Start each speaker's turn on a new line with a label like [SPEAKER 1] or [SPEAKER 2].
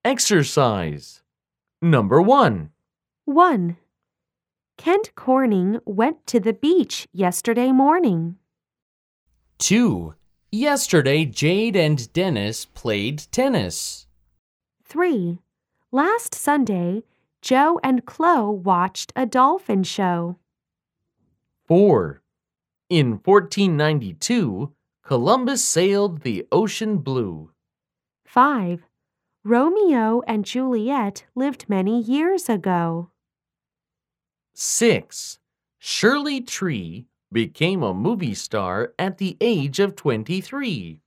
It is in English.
[SPEAKER 1] Exercise. Number 1.
[SPEAKER 2] 1. Kent Corning went to the beach yesterday morning.
[SPEAKER 1] 2. Yesterday, Jade and Dennis played tennis.
[SPEAKER 2] 3. Last Sunday, Joe and Chloe watched a dolphin show.
[SPEAKER 1] 4. In 1492, Columbus sailed the ocean blue.
[SPEAKER 2] 5. Romeo and Juliet lived many years ago.
[SPEAKER 1] 6. Shirley Tree became a movie star at the age of 23.